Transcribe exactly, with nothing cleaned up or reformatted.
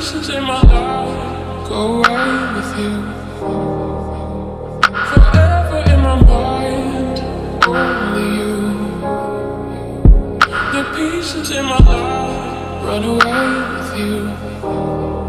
pieces in my life go away with you. Forever in my mind, only you. The pieces in my life run away with you.